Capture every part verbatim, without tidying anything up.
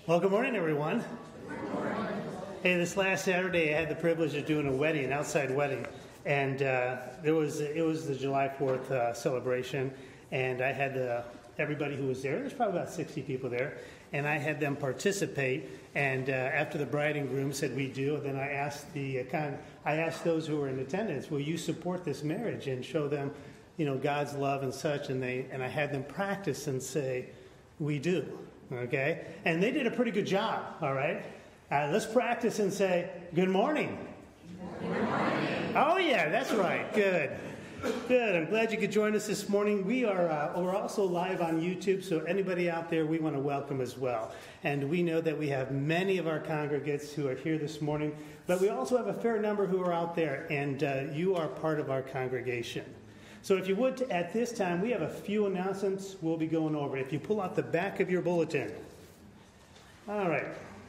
Well, good morning, everyone. Good morning. Hey, this last Saturday, I had the privilege of doing a wedding, an outside wedding, and uh, there was it was the July fourth uh, celebration, and I had uh, everybody who was there. There's probably about sixty people there, and I had them participate. And uh, after the bride and groom said we do, then I asked the uh, kind. I asked those who were in attendance, "Will you support this marriage and show them, you know, God's love and such?" And they and I had them practice and say, "We do." Okay? And they did a pretty good job, all right? Uh, let's practice and say, good morning. Good morning. Oh, yeah, that's right. Good. Good. I'm glad you could join us this morning. We are uh, we're also live on YouTube, so anybody out there we want to welcome as well. And we know that we have many of our congregants who are here this morning, but we also have a fair number who are out there, and uh, you are part of our congregation. So if you would, at this time, we have a few announcements we'll be going over. If you pull out the back of your bulletin. All right.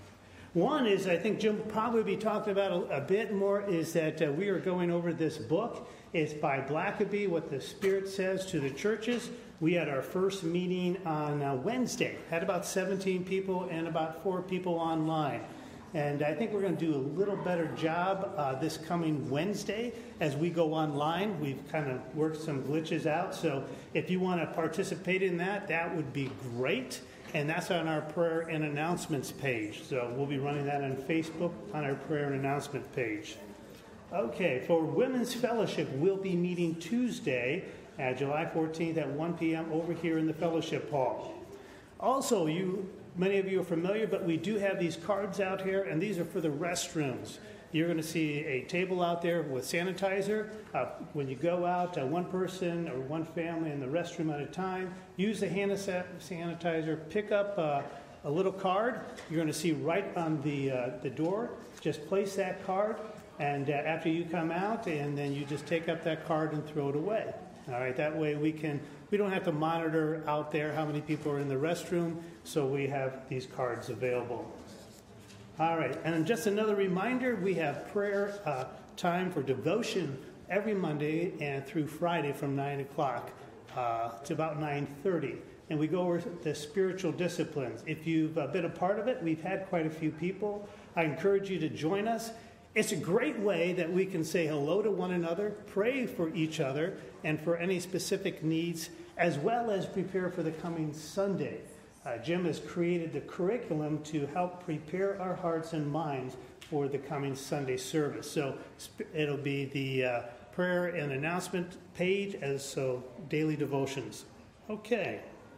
One is, I think Jim will probably be talking about a, a bit more, is that uh, we are going over this book. It's by Blackaby, What the Spirit Says to the Churches. We had our first meeting on uh, Wednesday. Had about seventeen people and about four people online. And I think we're going to do a little better job uh, this coming Wednesday as we go online. We've kind of worked some glitches out. So if you want to participate in that, that would be great. And that's on our prayer and announcements page. So we'll be running that on Facebook on our prayer and announcement page. Okay, for Women's Fellowship, we'll be meeting Tuesday, uh, July fourteenth at one p.m. over here in the Fellowship Hall. Also, you... Many of you are familiar, but we do have these cards out here, and these are for the restrooms. You're going to see a table out there with sanitizer. Uh, when you go out, uh, one person or one family in the restroom at a time, use the hand sanitizer, pick up uh, a little card. You're going to see right on the, uh, the door. Just place that card, and uh, after you come out, and then you just take up that card and throw it away. All right, that way we can we don't have to monitor out there how many people are in the restroom, so we have these cards available. All right, and just another reminder, we have prayer uh, time for devotion every Monday and through Friday from nine o'clock uh, to about nine thirty. And we go over the spiritual disciplines. If you've uh, been a part of it, we've had quite a few people. I encourage you to join us. It's a great way that we can say hello to one another, pray for each other, and for any specific needs, as well as prepare for the coming Sunday. Uh, Jim has created the curriculum to help prepare our hearts and minds for the coming Sunday service. So it'll be the uh, prayer and announcement page as so daily devotions. Okay.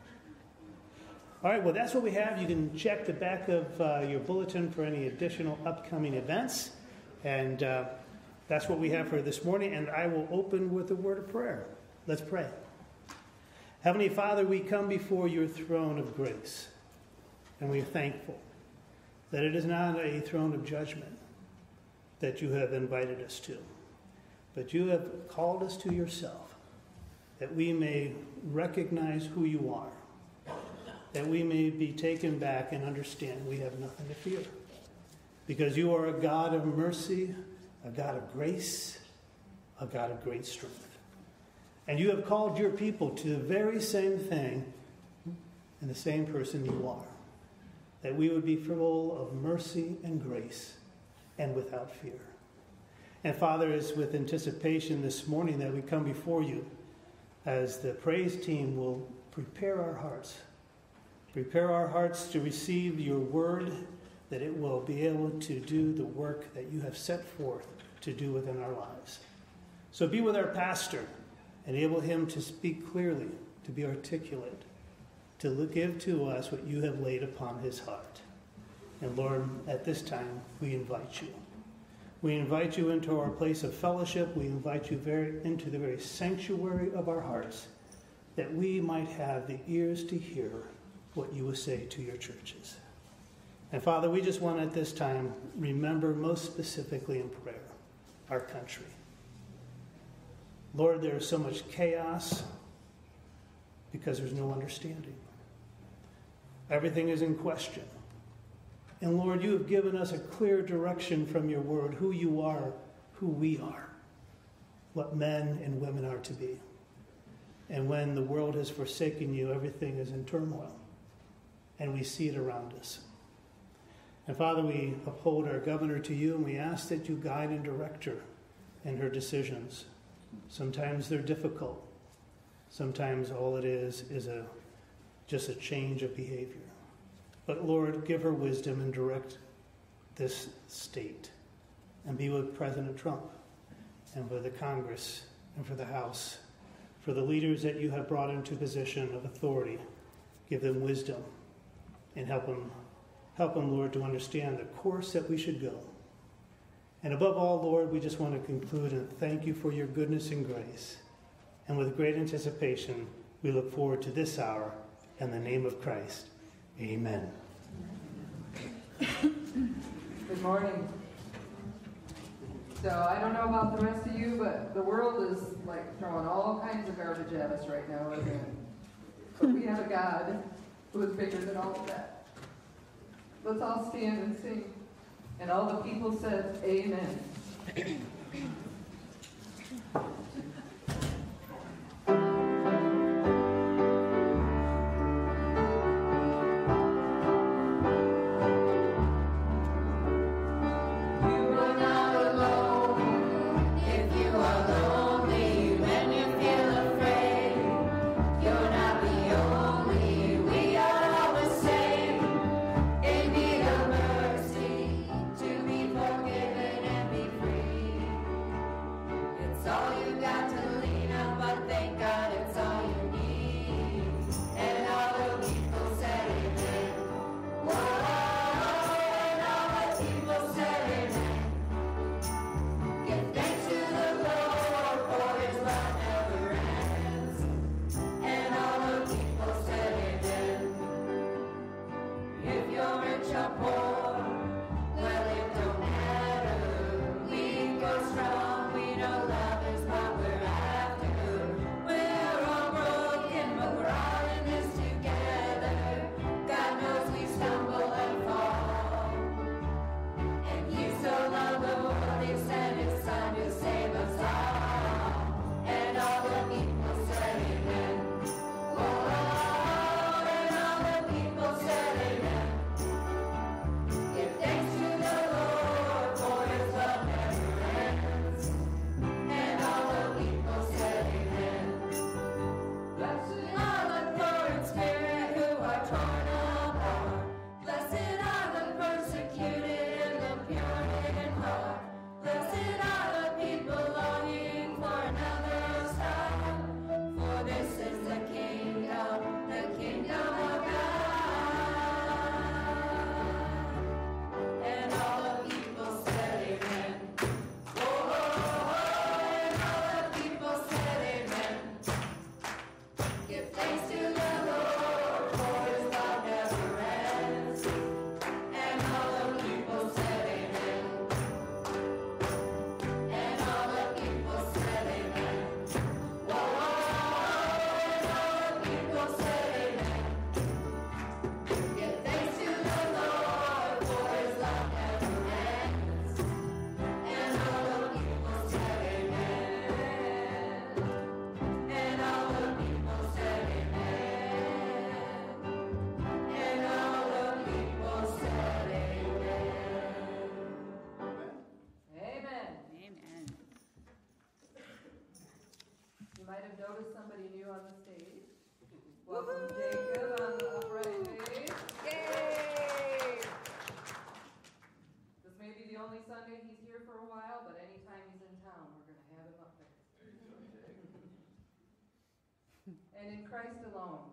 All right, well, that's what we have. You can check the back of uh, your bulletin for any additional upcoming events. And uh, that's what we have for this morning. And I will open with a word of prayer. Let's pray. Heavenly Father, we come before your throne of grace. And we are thankful that it is not a throne of judgment that you have invited us to. But you have called us to yourself, that we may recognize who you are. That we may be taken back and understand we have nothing to fear. Because you are a God of mercy, a God of grace, a God of great strength. And you have called your people to the very same thing and the same person you are. That we would be full of mercy and grace and without fear. And Father, it's with anticipation this morning that we come before you as the praise team will prepare our hearts. Prepare our hearts to receive your word, that it will be able to do the work that you have set forth to do within our lives. So be with our pastor, enable him to speak clearly, to be articulate, to give to us what you have laid upon his heart. And Lord, at this time, we invite you. We invite you into our place of fellowship. We invite you very, into the very sanctuary of our hearts, that we might have the ears to hear what you will say to your churches. And Father, we just want at this time remember most specifically in prayer our country. Lord, there is so much chaos because there's no understanding. Everything is in question. And Lord, you have given us a clear direction from your word, who you are, who we are, what men and women are to be. And when the world has forsaken you, everything is in turmoil. And we see it around us. And Father, we uphold our governor to you, and we ask that you guide and direct her in her decisions. Sometimes they're difficult. Sometimes all it is is a just a change of behavior. But Lord, give her wisdom and direct this state. And be with President Trump and with the Congress and for the House. For the leaders that you have brought into position of authority, give them wisdom and help them, help them, Lord, to understand the course that we should go. And above all, Lord, we just want to conclude and thank you for your goodness and grace. And with great anticipation, we look forward to this hour in the name of Christ. Amen. Good morning. So I don't know about the rest of you, but the world is like throwing all kinds of garbage at us right now, isn't it? But we have a God who is bigger than all of that. Let's all stand and sing. And all the people said, Amen. And in Christ alone.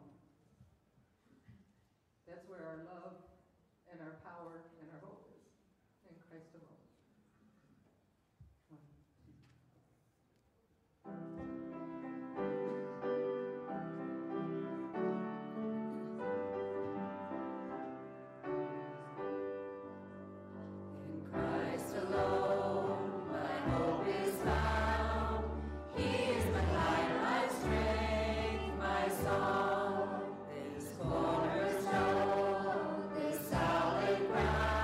That's where our love and our power and our hope is. In Christ alone. Cornerstone, this solid ground.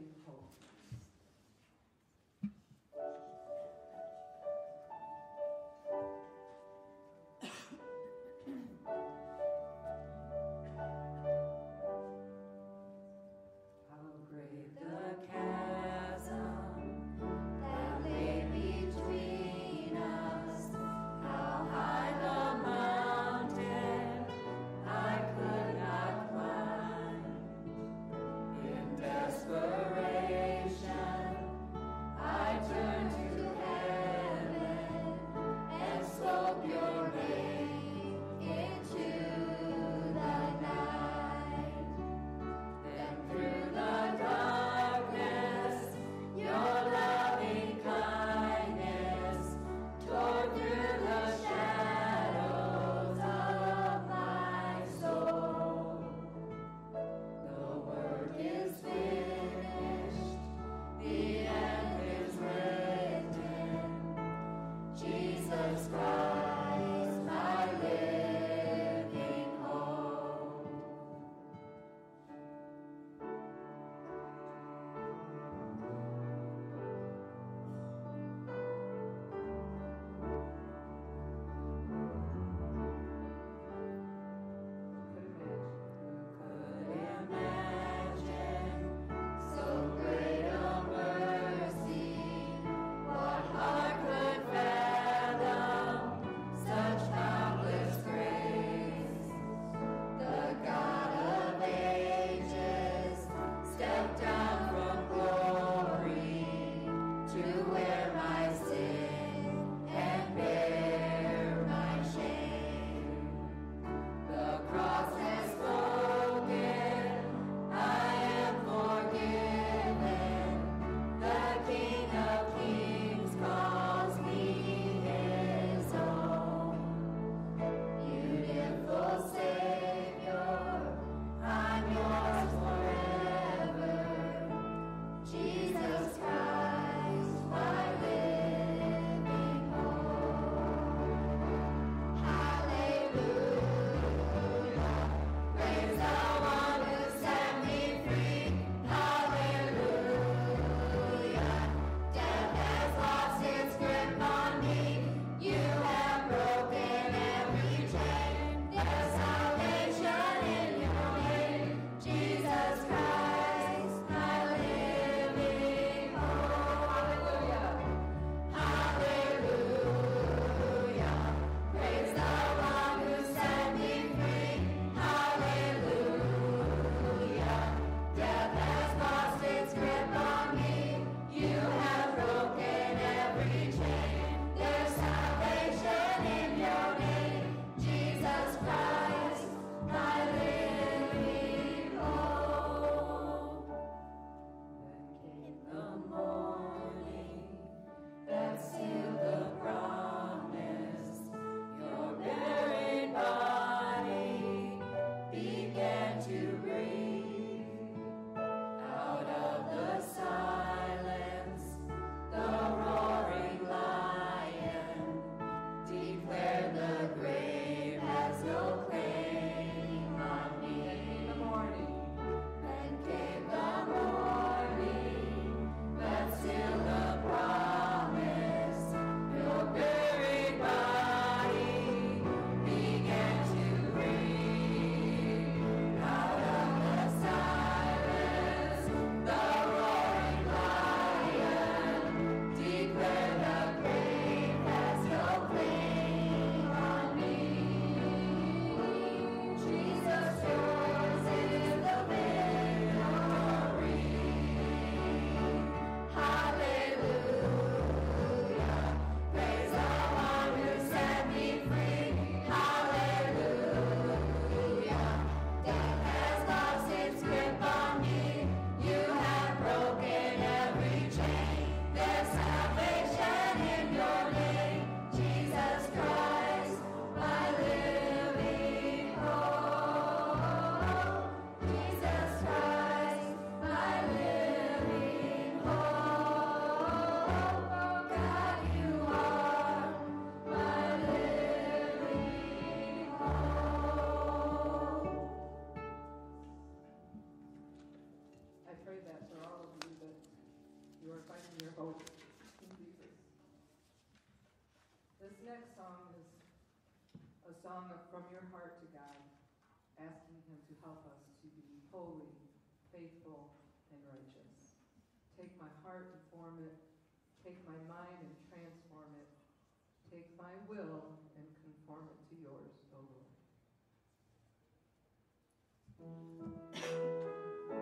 living hope. How great the chasm that lay between us, how high the mountain I could not climb. In desperation You are finding your hope in Jesus. This next song is a song of, from your heart to God, asking Him to help us to be holy, faithful, and righteous. Take my heart and form it. Take my mind and transform it. Take my will and conform it to yours, O Lord.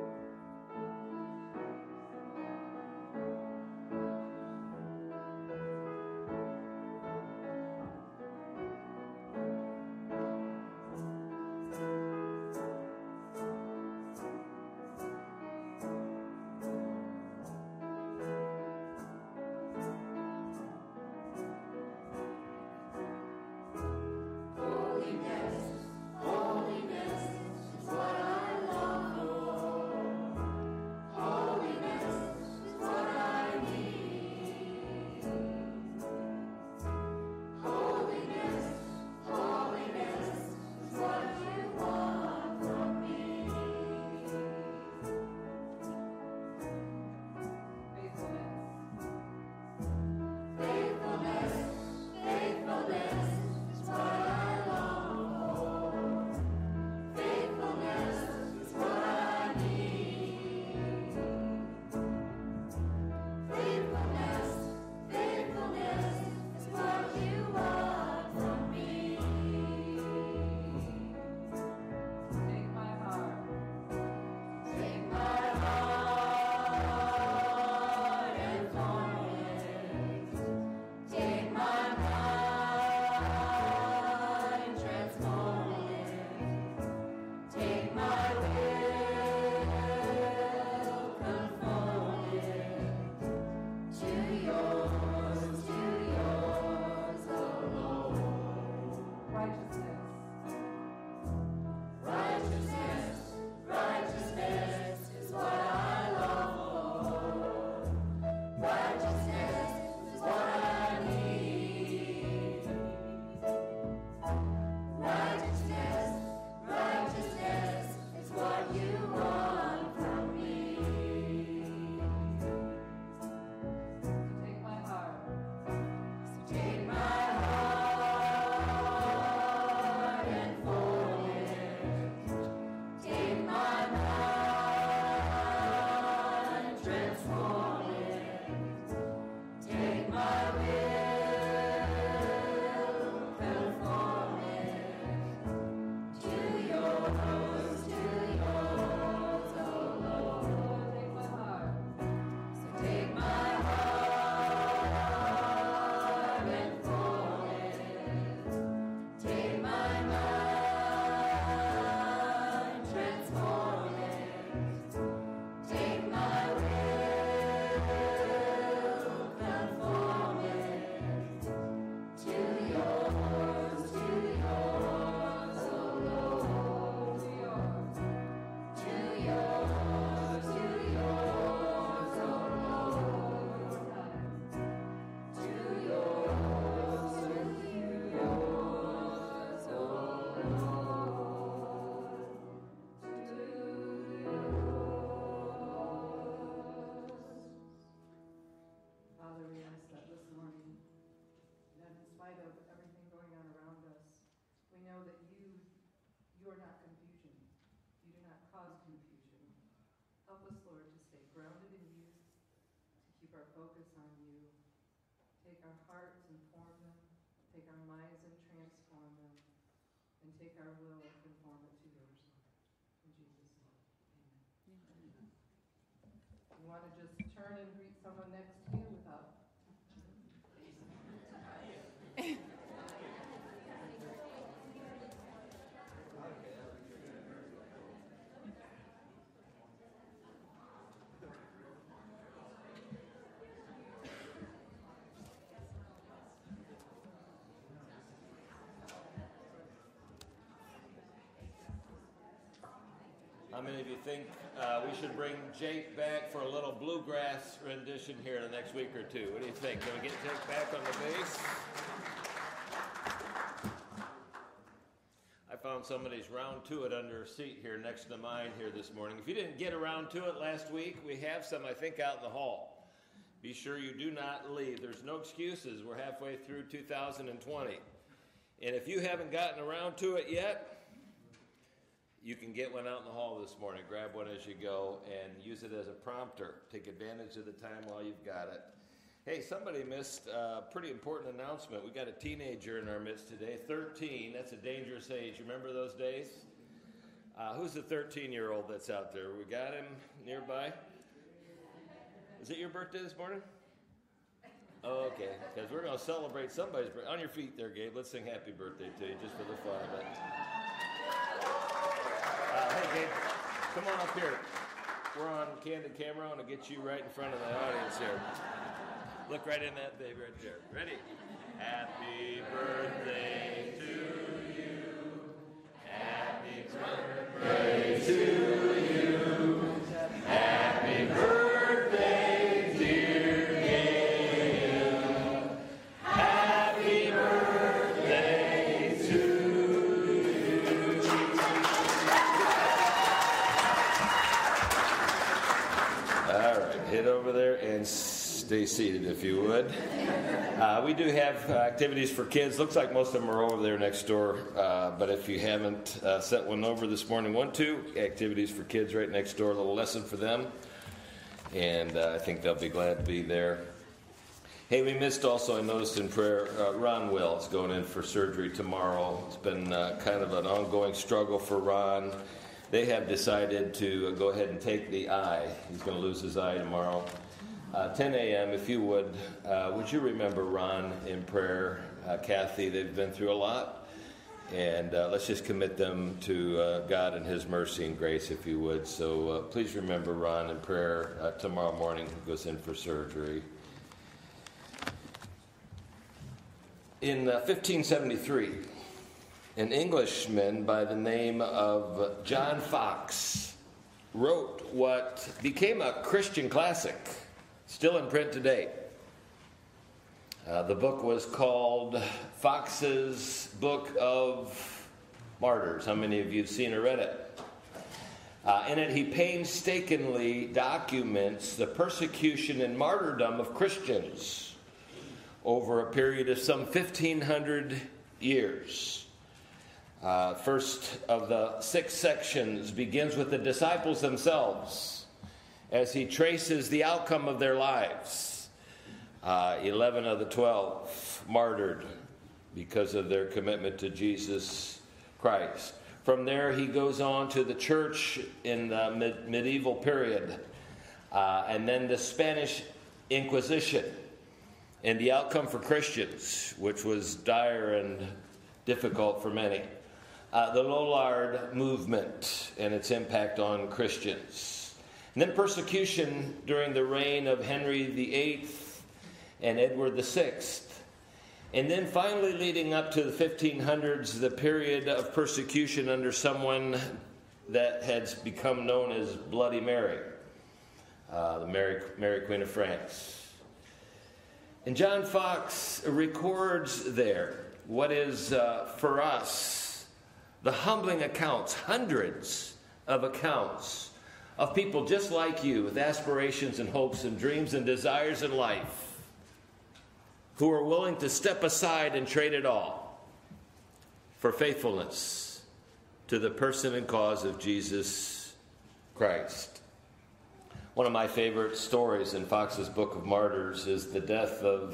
You want to just turn and greet someone next to you without... How many of you think uh, we should bring Jake back for a little bluegrass rendition here in the next week or two? What do you think? Can we get Jake back on the bass? I found somebody's round to it under a seat here next to mine here this morning. If you didn't get around to it last week, we have some, I think, out in the hall. Be sure you do not leave. There's no excuses. We're halfway through two thousand twenty. And if you haven't gotten around to it yet, you can get one out in the hall this morning. Grab one as you go and use it as a prompter. Take advantage of the time while you've got it. Hey, somebody missed a pretty important announcement. We got a teenager in our midst today, thirteen. That's a dangerous age. Remember those days? Uh, who's the thirteen-year-old that's out there? We got him nearby? Is it your birthday this morning? Oh, okay, because we're going to celebrate somebody's birthday. On your feet there, Gabe. Let's sing happy birthday to you just for the fun of it. Uh, hey, Gabe, come on up here. We're on candid camera. I want to get you right in front of the audience here. Look right in that baby right there. Ready? Happy birthday to you. Happy birthday to you. Happy birthday, dear Gabe. Happy birthday to you. All right, head over there and stay seated if you would. Uh, we do have uh, activities for kids. Looks like most of them are over there next door. Uh, but if you haven't uh, sent one over this morning, one, two activities for kids right next door. A little lesson for them. And uh, I think they'll be glad to be there. Hey, we missed also, I noticed in prayer, uh, Ron Will is going in for surgery tomorrow. It's been uh, kind of an ongoing struggle for Ron. They have decided to uh, go ahead and take the eye. He's going to lose his eye tomorrow. Uh, ten a.m., if you would, uh, would you remember Ron in prayer? Uh, Kathy, they've been through a lot. And uh, let's just commit them to uh, God and His mercy and grace, if you would. So uh, please remember Ron in prayer uh, tomorrow morning. He goes in for surgery. In uh, fifteen seventy-three, an Englishman by the name of John Foxe wrote what became a Christian classic, still in print today. Uh, the book was called Foxe's Book of Martyrs. How many of you have seen or read it? Uh, in it, he painstakingly documents the persecution and martyrdom of Christians over a period of some fifteen hundred years. Uh, first of the six sections begins with the disciples themselves as he traces the outcome of their lives. Uh, Eleven of the twelve martyred because of their commitment to Jesus Christ. From there, he goes on to the church in the mid- medieval period, uh, and then the Spanish Inquisition, and the outcome for Christians, which was dire and difficult for many. Uh, the Lollard movement and its impact on Christians. And then persecution during the reign of Henry the Eighth and Edward the Sixth. And then finally leading up to the fifteen hundreds, the period of persecution under someone that has become known as Bloody Mary, uh, the Mary, Mary Queen of France. And John Foxe records there what is uh, for us the humbling accounts, hundreds of accounts of people just like you with aspirations and hopes and dreams and desires in life who are willing to step aside and trade it all for faithfulness to the person and cause of Jesus Christ. One of my favorite stories in Foxe's Book of Martyrs is the death of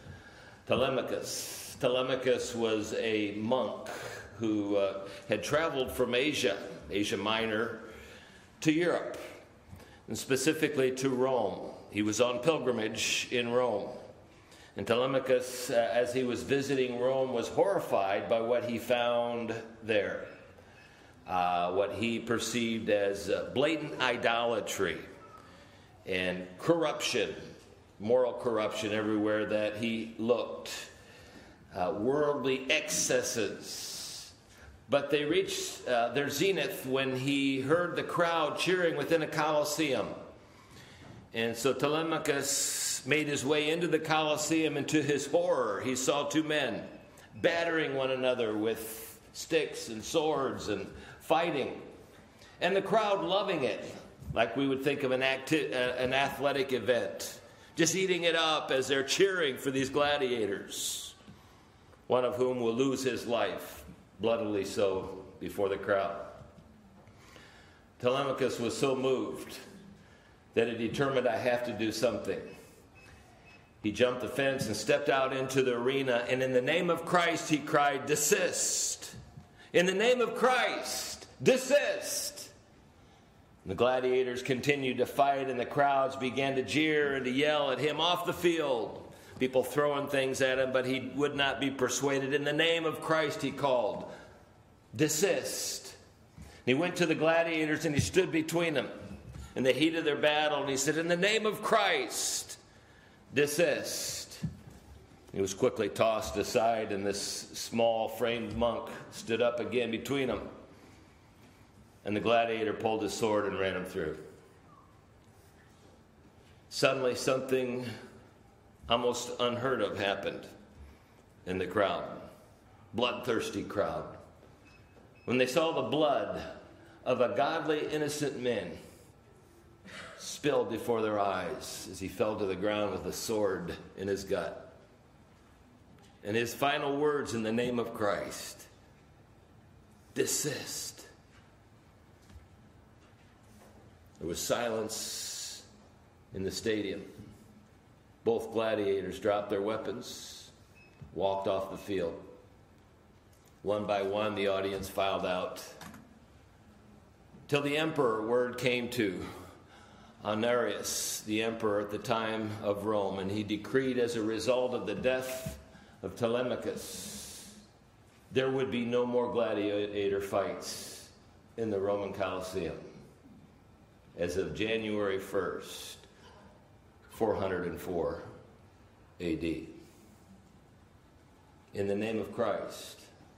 Telemachus. Telemachus was a monk who uh, had traveled from Asia, Asia Minor, to Europe, and specifically to Rome. He was on pilgrimage in Rome. And Telemachus, uh, as he was visiting Rome, was horrified by what he found there. Uh, what he perceived as uh, blatant idolatry and corruption, moral corruption everywhere that he looked, uh, worldly excesses. But they reached uh, their zenith when he heard the crowd cheering within a Colosseum. And so Telemachus made his way into the Colosseum, and to his horror, he saw two men battering one another with sticks and swords and fighting. And the crowd loving it, like we would think of an, acti- uh, an athletic event, just eating it up as they're cheering for these gladiators, one of whom will lose his life, bloodily so, before the crowd. Telemachus was so moved that he determined, I have to do something. He jumped the fence and stepped out into the arena, and in the name of Christ, he cried, desist. In the name of Christ, desist. And the gladiators continued to fight, and the crowds began to jeer and to yell at him off the field. People throwing things at him, but he would not be persuaded. In the name of Christ, he called, desist. And he went to the gladiators, and he stood between them in the heat of their battle, and he said, in the name of Christ, desist. He was quickly tossed aside, and this small framed monk stood up again between them. And the gladiator pulled his sword and ran him through. Suddenly something almost unheard of happened in the crowd. Bloodthirsty crowd. When they saw the blood of a godly, innocent man spilled before their eyes as he fell to the ground with a sword in his gut. And his final words in the name of Christ, desist. There was silence in the stadium. Both gladiators dropped their weapons, walked off the field. One by one, the audience filed out, till the emperor word came to Honorius, the emperor at the time of Rome, and he decreed, as a result of the death of Telemachus, there would be no more gladiator fights in the Roman Colosseum as of January first, four hundred four A D. In the name of Christ,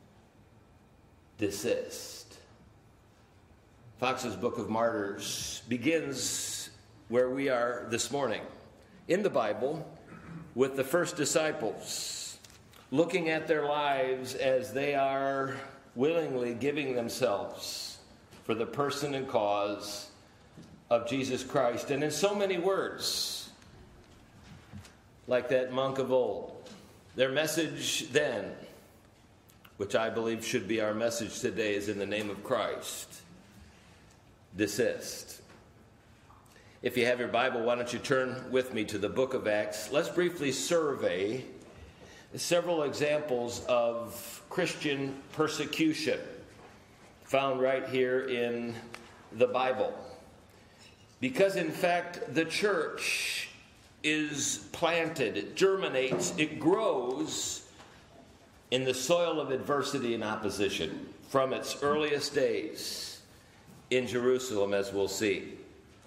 desist. Fox's Book of Martyrs begins where we are this morning, in the Bible, with the first disciples, looking at their lives as they are willingly giving themselves for the person and cause of Jesus Christ. And in so many words, like that monk of old, their message then, which I believe should be our message today, is in the name of Christ, desist. If you have your Bible, why don't you turn with me to the book of Acts. Let's briefly survey several examples of Christian persecution found right here in the Bible. Because in fact, the church is planted, it germinates, it grows in the soil of adversity and opposition from its earliest days in Jerusalem, as we'll see.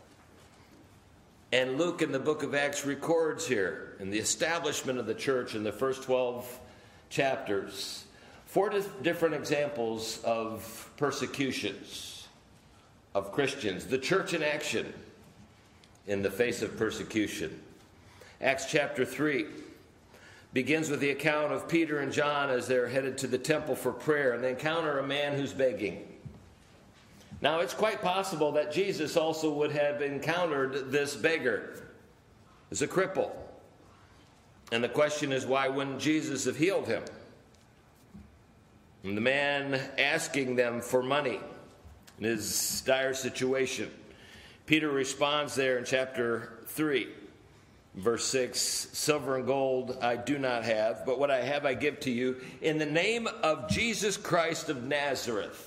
And Luke in the book of Acts records here in the establishment of the church in the first twelve chapters, four different examples of persecutions of Christians. The church in action in the face of persecution. Acts chapter three begins with the account of Peter and John as they're headed to the temple for prayer, and they encounter a man who's begging. Now, it's quite possible that Jesus also would have encountered this beggar as a cripple. And the question is, why wouldn't Jesus have healed him? And the man asking them for money in his dire situation. Peter responds there in chapter three, verse six, silver and gold I do not have, but what I have I give to you. In the name of Jesus Christ of Nazareth,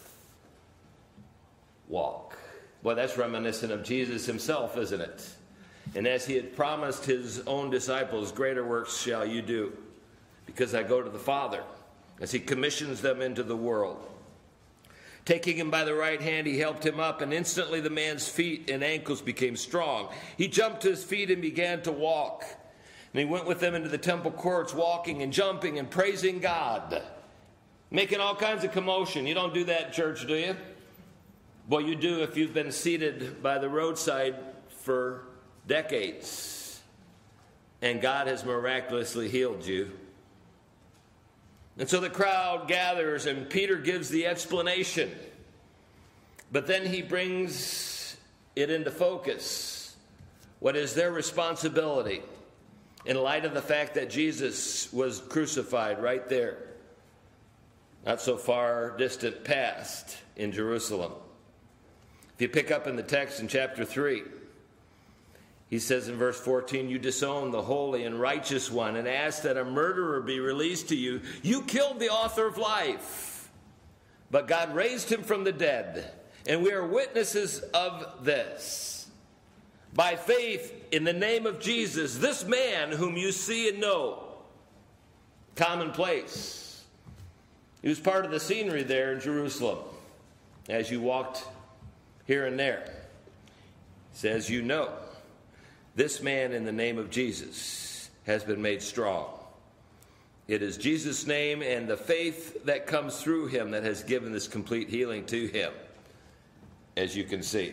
walk. Well, that's reminiscent of Jesus himself, isn't it? And as he had promised his own disciples, greater works shall you do, because I go to the Father, as he commissions them into the world. Taking him by the right hand, he helped him up, and instantly the man's feet and ankles became strong. He jumped to his feet and began to walk. And he went with them into the temple courts, walking and jumping and praising God, making all kinds of commotion. You don't do that in church, do you? Well, you do if you've been seated by the roadside for decades, and God has miraculously healed you. And so the crowd gathers, and Peter gives the explanation. But then he brings it into focus. What is their responsibility in light of the fact that Jesus was crucified right there, not so far distant past in Jerusalem. If you pick up in the text in chapter three, he says in verse fourteen, you disown the holy and righteous one and ask that a murderer be released to you. You killed the author of life, but God raised him from the dead, and we are witnesses of this. By faith in the name of Jesus, this man whom you see and know, commonplace. He was part of the scenery there in Jerusalem as you walked here and there. He says, you know, this man in the name of Jesus has been made strong. It is Jesus' name and the faith that comes through him that has given this complete healing to him, as you can see.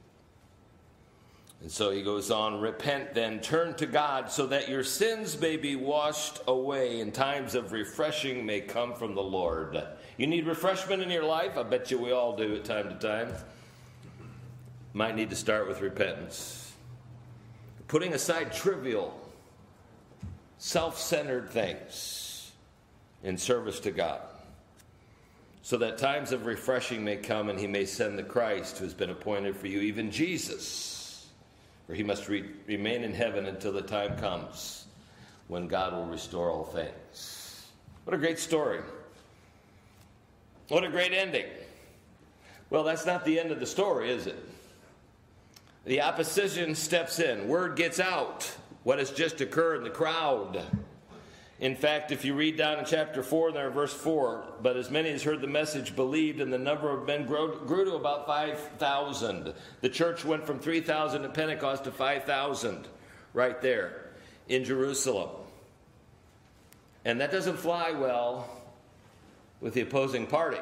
And so he goes on, repent then, turn to God so that your sins may be washed away and times of refreshing may come from the Lord. You need refreshment in your life? I bet you we all do at time to time. Might need to start with repentance. Putting aside trivial, self-centered things in service to God, so that times of refreshing may come and he may send the Christ who has been appointed for you, even Jesus. For he must re- remain in heaven until the time comes when God will restore all things. What a great story. What a great ending. Well, that's not the end of the story, is it? The opposition steps in. Word gets out what has just occurred in the crowd. In fact, if you read down in chapter four, there, verse four, but as many as heard the message believed, and the number of men grew, grew to about five thousand. The church went from three thousand at Pentecost to five thousand right there in Jerusalem. And that doesn't fly well with the opposing party.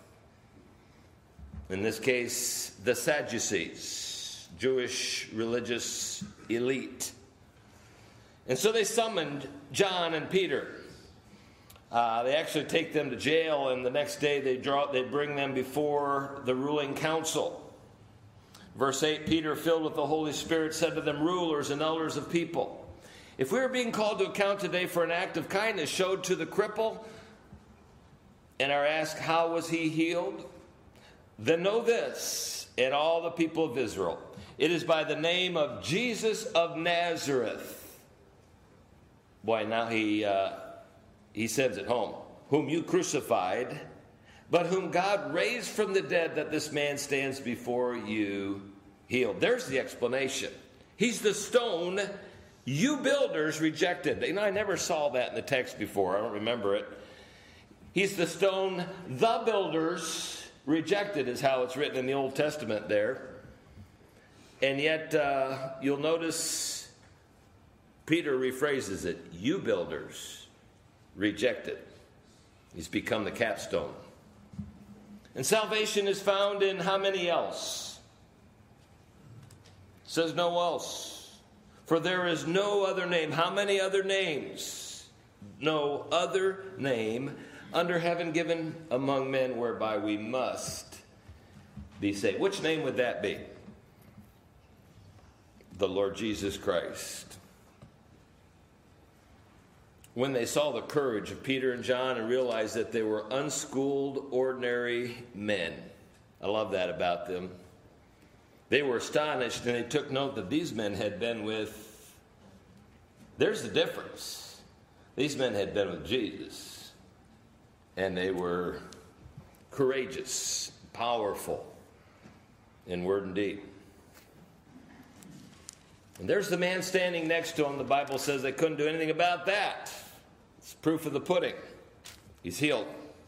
In this case, the Sadducees, Jewish religious elite. And so they summoned John and Peter. Uh, they actually take them to jail, and the next day they draw, they bring them before the ruling council. Verse eight, Peter, filled with the Holy Spirit, said to them, rulers and elders of people, if we are being called to account today for an act of kindness showed to the cripple, and are asked, how was he healed? Then know this, and all the people of Israel, it is by the name of Jesus of Nazareth. Boy, now he uh, he sends it home. Whom you crucified, but whom God raised from the dead, that this man stands before you healed. There's the explanation. He's the stone you builders rejected. You know, I never saw that in the text before. I don't remember it. He's the stone the builders rejected, is how it's written in the Old Testament there. And yet, uh, you'll notice Peter rephrases it, you builders rejected. He's become the capstone. And salvation is found in how many else? It says no else. For there is no other name. How many other names? No other name under heaven given among men whereby we must be saved. Which name would that be? The Lord Jesus Christ. When they saw the courage of Peter and John and realized that they were unschooled, ordinary men. I love that about them. They were astonished, and they took note that these men had been with... There's the difference. These men had been with Jesus, and they were courageous, powerful in word and deed. And there's the man standing next to him. The Bible says they couldn't do anything about that. It's proof of the pudding. He's healed.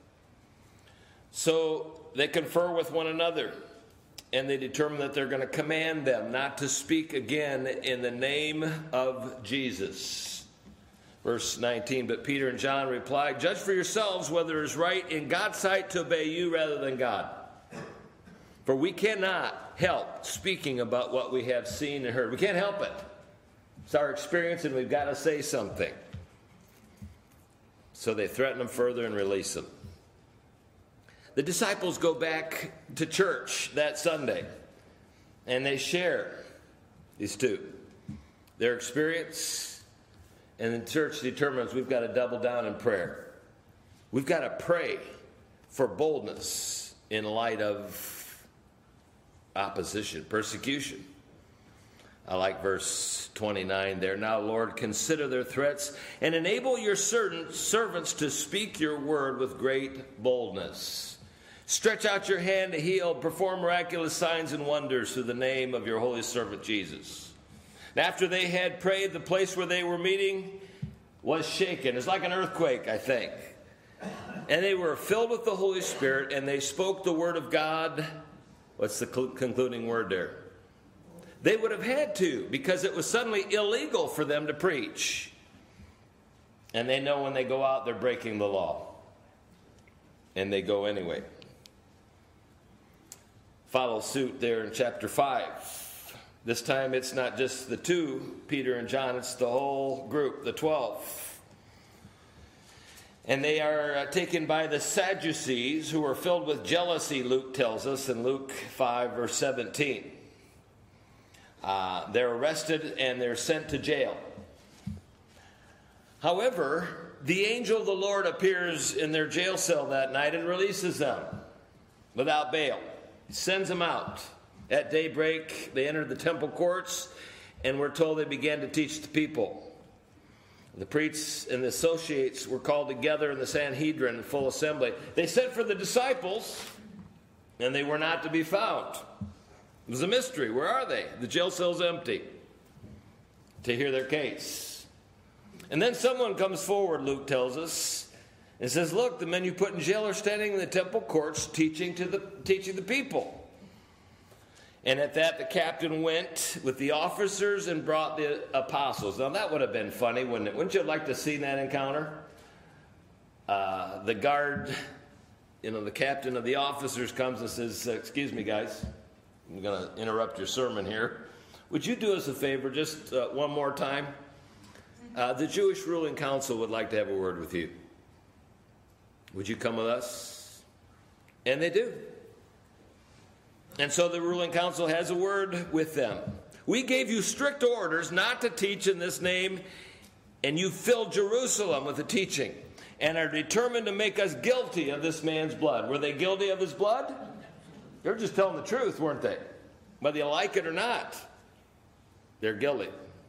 So they confer with one another, and they determine that they're going to command them not to speak again in the name of Jesus. Verse nineteen, but Peter and John replied, judge for yourselves whether it is right in God's sight to obey you rather than God. For we cannot help speaking about what we have seen and heard. We can't help it. It's our experience, and we've got to say something. So they threaten them further and release them. The disciples go back to church that Sunday, and they share, these two, their experience And the church determines we've got to double down in prayer. We've got to pray for boldness in light of opposition, persecution. I like verse twenty-nine there. Now, Lord, consider their threats and enable your certain servants to speak your word with great boldness. Stretch out your hand to heal, perform miraculous signs and wonders through the name of your holy servant Jesus. And after they had prayed, the place where they were meeting was shaken. It's like an earthquake, I think. And they were filled with the Holy Spirit, and they spoke the word of God. What's the cl- concluding word there? They would have had to, because it was suddenly illegal for them to preach. And they know when they go out, they're breaking the law. And they go anyway. Follow suit there in chapter five. This time it's not just the two, Peter and John, it's the whole group, the twelve. And they are uh, taken by the Sadducees, who are filled with jealousy, Luke tells us in Luke five, verse seventeen. Uh, they're arrested and they're sent to jail. However, the angel of the Lord appears in their jail cell that night and releases them without bail. He sends them out. At daybreak, they entered the temple courts, and we're told they began to teach the people. The priests and the associates were called together in the Sanhedrin in full assembly. They sent for the disciples, and they were not to be found. It was a mystery. Where are they? The jail cell's empty. To hear their case. And then someone comes forward, Luke tells us, and says, look, the men you put in jail are standing in the temple courts teaching to the teaching the people. And at that, the captain went with the officers and brought the apostles. Now, that would have been funny, wouldn't it? Wouldn't you like to see that encounter? Uh, the guard, you know, the captain of the officers comes and says, excuse me, guys, I'm going to interrupt your sermon here. Would you do us a favor just uh, one more time? Uh, the Jewish ruling council would like to have a word with you. Would you come with us? And they do. And so the ruling council has a word with them. We gave you strict orders not to teach in this name, and you filled Jerusalem with the teaching, and are determined to make us guilty of this man's blood. Were they guilty of his blood? They were just telling the truth, weren't they? Whether you like it or not, they're guilty.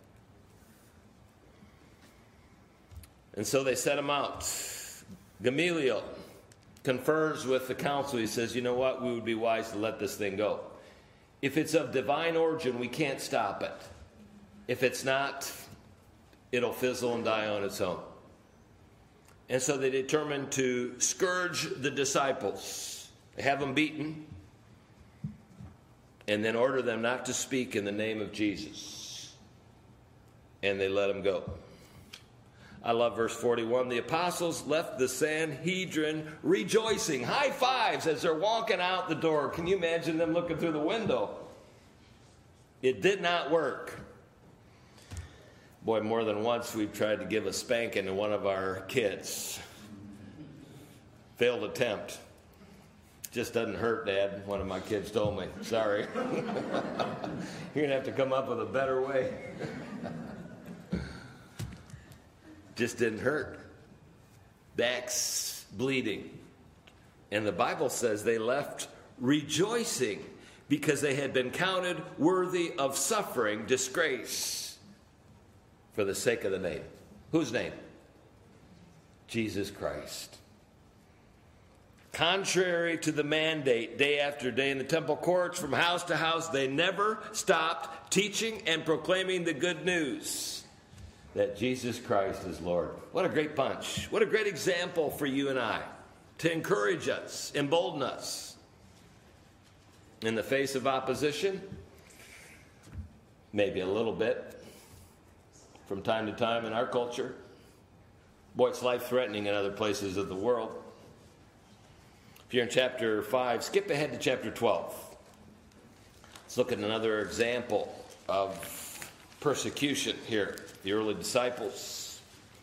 And so they set him out. Gamaliel confers with the council. He says, you know what, we would be wise to let this thing go. If it's of divine origin, we can't stop it. If it's not, it'll fizzle and die on its own. And so they determined to scourge the disciples, have them beaten, and then order them not to speak in the name of Jesus. And they let them go. I love verse forty-one. The apostles left the Sanhedrin rejoicing. High fives as they're walking out the door. Can you imagine them looking through the window? It did not work. Boy, more than once we've tried to give a spanking to one of our kids. Failed attempt. Just doesn't hurt, Dad, one of my kids told me. Sorry. You're going to have to come up with a better way. Just didn't hurt. Back's bleeding. And the Bible says they left rejoicing because they had been counted worthy of suffering disgrace for the sake of the name. Whose name? Jesus Christ. Contrary to the mandate, day after day in the temple courts, from house to house, they never stopped teaching and proclaiming the good news that Jesus Christ is Lord. What a great bunch. What a great example for you and I to encourage us, embolden us. In the face of opposition, maybe a little bit from time to time in our culture. Boy, it's life-threatening in other places of the world. If you're in chapter five, skip ahead to chapter twelve. Let's look at another example of persecution here. The early disciples.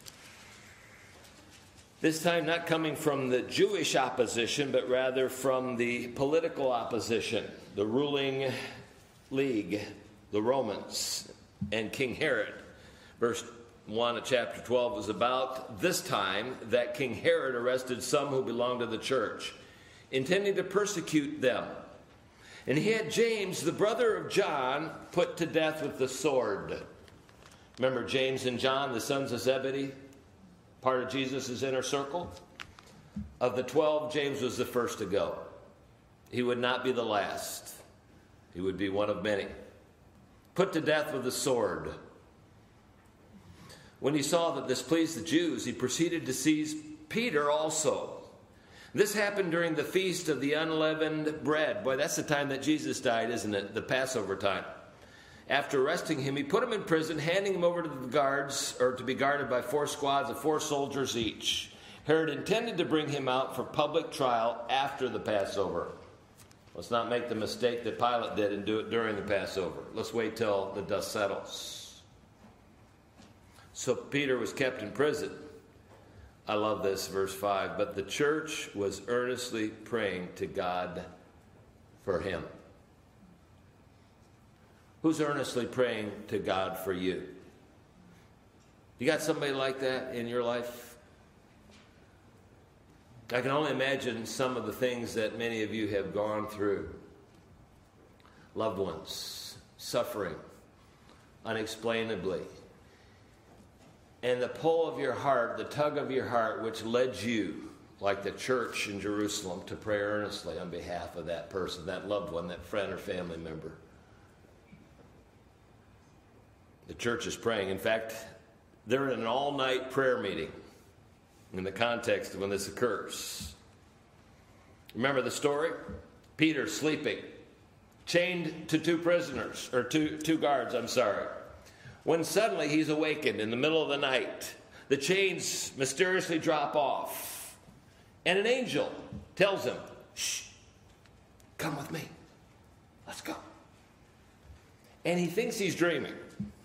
This time not coming from the Jewish opposition, but rather from the political opposition, the ruling league, the Romans, and King Herod. Verse one of chapter twelve was about this time that King Herod arrested some who belonged to the church, intending to persecute them. And he had James, the brother of John, put to death with the sword. Remember James and John, the sons of Zebedee, part of Jesus' inner circle? Of the twelve, James was the first to go. He would not be the last. He would be one of many. Put to death with the sword. When he saw that this pleased the Jews, he proceeded to seize Peter also. This happened during the feast of the unleavened bread. Boy, that's the time that Jesus died, isn't it? The Passover time. After arresting him, he put him in prison, handing him over to the guards, or to be guarded by four squads of four soldiers each. Herod intended to bring him out for public trial after the Passover. Let's not make the mistake that Pilate did and do it during the Passover. Let's wait till the dust settles. So Peter was kept in prison. I love this, verse five. But the church was earnestly praying to God for him. Who's earnestly praying to God for you? You got somebody like that in your life? I can only imagine some of the things that many of you have gone through. Loved ones, suffering unexplainably. And the pull of your heart, the tug of your heart, which led you, like the church in Jerusalem, to pray earnestly on behalf of that person, that loved one, that friend or family member. The church is praying. In fact, they're in an all-night prayer meeting in the context of when this occurs. Remember the story? Peter sleeping, chained to two prisoners, or two, two guards, I'm sorry. When suddenly he's awakened in the middle of the night, the chains mysteriously drop off, and an angel tells him, "Shh, come with me. Let's go." And he thinks he's dreaming.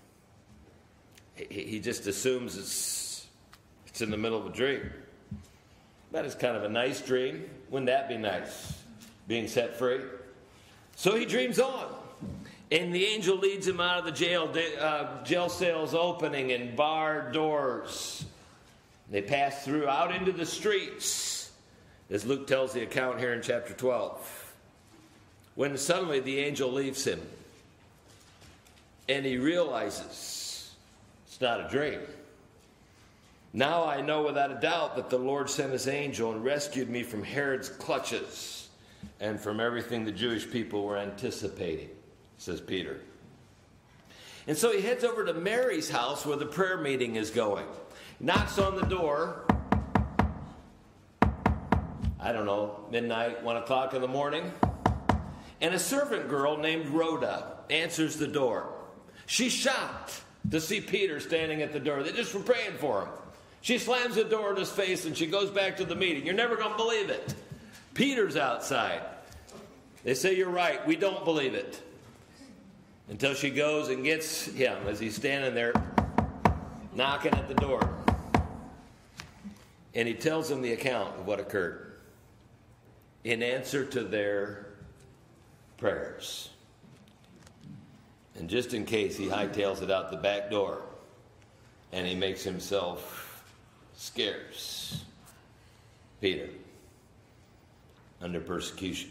He, he just assumes it's, it's in the middle of a dream. That is kind of a nice dream. Wouldn't that be nice, being set free? So he dreams on. And the angel leads him out of the jail, uh, jail cells opening and barred doors. They pass through out into the streets, as Luke tells the account here in chapter twelve. When suddenly the angel leaves him, and he realizes it's not a dream. Now I know without a doubt that the Lord sent his angel and rescued me from Herod's clutches and from everything the Jewish people were anticipating, says Peter. And so he heads over to Mary's house where the prayer meeting is going. Knocks on the door. I don't know, midnight, one o'clock in the morning. And a servant girl named Rhoda answers the door. She's shocked to see Peter standing at the door. They just were praying for him. She slams the door in his face and she goes back to the meeting. You're never going to believe it. Peter's outside. They say, "You're right, we don't believe it." Until she goes and gets him as he's standing there knocking at the door. And he tells them the account of what occurred in answer to their prayers. And just in case, he hightails it out the back door and he makes himself scarce. Peter, under persecution.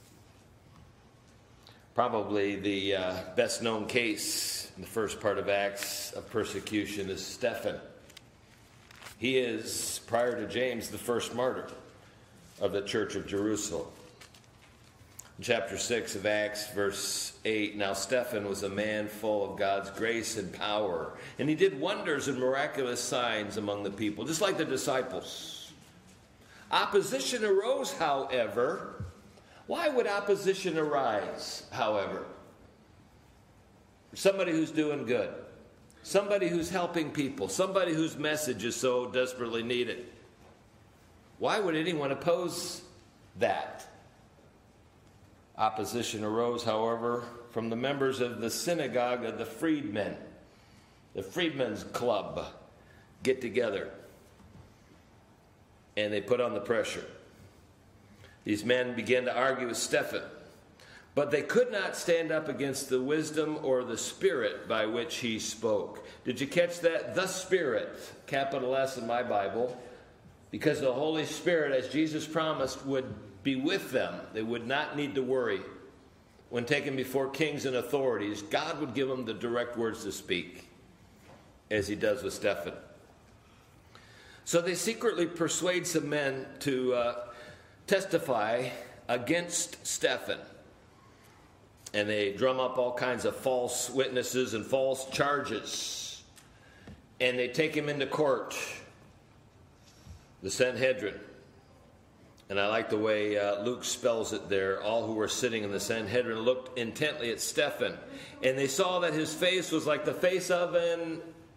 Probably the uh, best known case in the first part of Acts of persecution is Stephen. He is, prior to James, the first martyr of the church of Jerusalem. In chapter six of Acts, verse eight, "Now Stephen was a man full of God's grace and power, and he did wonders and miraculous signs among the people," just like the disciples. Opposition arose, however. Why would opposition arise, however? Somebody who's doing good. Somebody who's helping people. Somebody whose message is so desperately needed. Why would anyone oppose that? Opposition arose, however, from the members of the synagogue of the freedmen. The Freedmen's Club get together. And they put on the pressure. These men began to argue with Stephen. but they could not stand up against the wisdom or the Spirit by which he spoke. Did you catch that? The Spirit, capital S in my Bible, because the Holy Spirit, as Jesus promised, would be with them. They would not need to worry. When taken before kings and authorities, God would give them the direct words to speak, as he does with Stephen. So they secretly persuade some men to uh, testify against Stephen. And they drum up all kinds of false witnesses and false charges. And they take him into court, the Sanhedrin. And I like the way uh, Luke spells it there. All who were sitting in the Sanhedrin looked intently at Stephen. And they saw that his face was like the face of an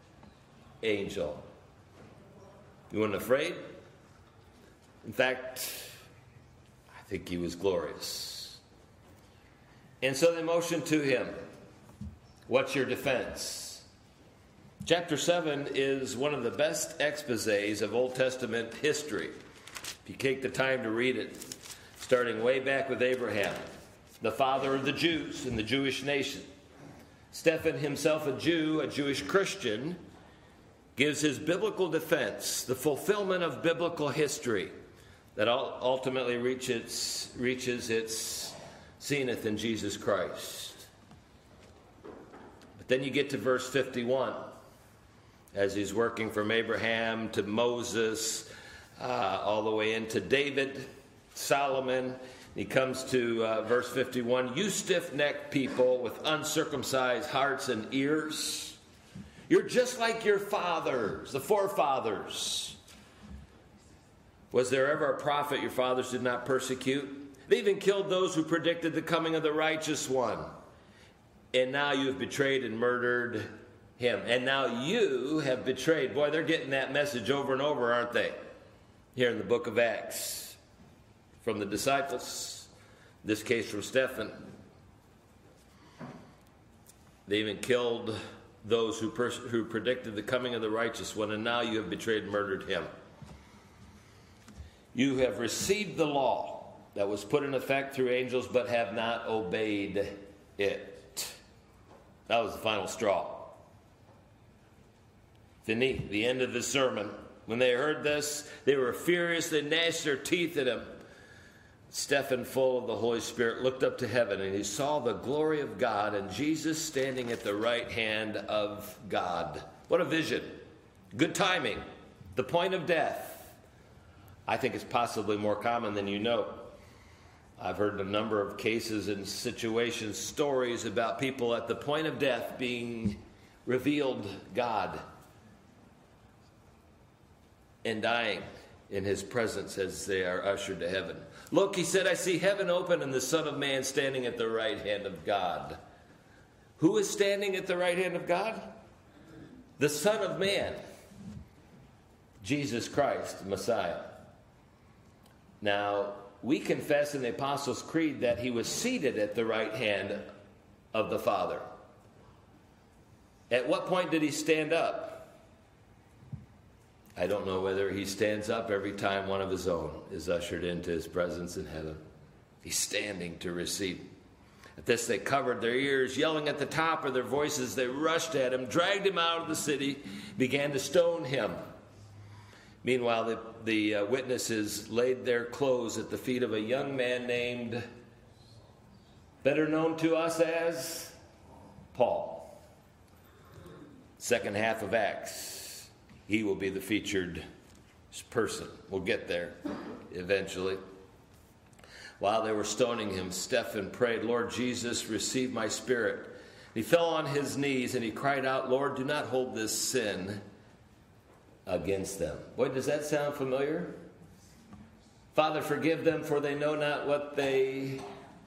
angel. You weren't afraid? In fact, I think he was glorious. And so they motioned to him, "What's your defense?" Chapter seven is one of the best exposés of Old Testament history. If you take the time to read it, starting way back with Abraham, the father of the Jews and the Jewish nation. Stephen, himself a Jew, a Jewish Christian, gives his biblical defense, the fulfillment of biblical history that ultimately reaches, reaches its zenith in Jesus Christ. But then you get to verse fifty-one, as he's working from Abraham to Moses, uh, all the way into David, Solomon. He comes to uh, verse fifty-one, "You stiff-necked people with uncircumcised hearts and ears, you're just like your fathers, the forefathers. Was there ever a prophet your fathers did not persecute? They even killed those who predicted the coming of the righteous one. And now you have betrayed and murdered him. And now you have betrayed." Boy, they're getting that message over and over, aren't they? Here in the book of Acts. From the disciples. In this case from Stephen. They even killed those who, pers- who predicted the coming of the righteous one. And now you have betrayed and murdered him. You have received the law that was put in effect through angels, but have not obeyed it. That was the final straw. Fini, the end of the sermon. When they heard this, they were furious. They gnashed their teeth at him. Stephen, full of the Holy Spirit, looked up to heaven, and he saw the glory of God and Jesus standing at the right hand of God. What a vision. Good timing. The point of death. I think it's possibly more common than you know. I've heard a number of cases and situations, stories about people at the point of death being revealed God and dying in his presence as they are ushered to heaven. "Look," he said, "I see heaven open and the Son of Man standing at the right hand of God." Who is standing at the right hand of God? The Son of Man, Jesus Christ, the Messiah. Now, we confess in the Apostles' Creed that he was seated at the right hand of the Father. At what point did he stand up? I don't know whether he stands up every time one of his own is ushered into his presence in heaven. He's standing to receive. At this, they covered their ears, yelling at the top of their voices. They rushed at him, dragged him out of the city, began to stone him. Meanwhile, the, the uh, witnesses laid their clothes at the feet of a young man named, better known to us as Paul. Second half of Acts. He will be the featured person. We'll get there eventually. While they were stoning him, Stephen prayed, "Lord Jesus, receive my spirit." He fell on his knees and he cried out, "Lord, do not hold this sin against them." Boy, does that sound familiar? "Father, forgive them, for they know not what they..."